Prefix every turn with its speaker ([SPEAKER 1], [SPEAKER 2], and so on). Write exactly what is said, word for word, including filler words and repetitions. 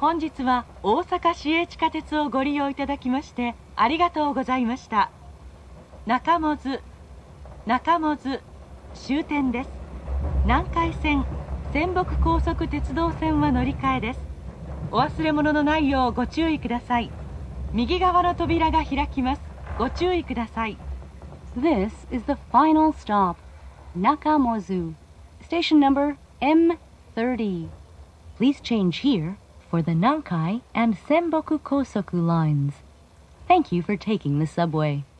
[SPEAKER 1] 本日は大阪市営地下鉄をご利用いただきましてありがとうございました。中百舌中百舌終点です。南海線泉北高速鉄道線は乗り換えです。お忘れ物のないようご注意ください。右側の扉が開きます。ご注意ください。
[SPEAKER 2] This is the final stop, Nakamozu, station number M thirty. Please change here for the Nankai and Senboku Kosoku lines. Thank you for taking the subway.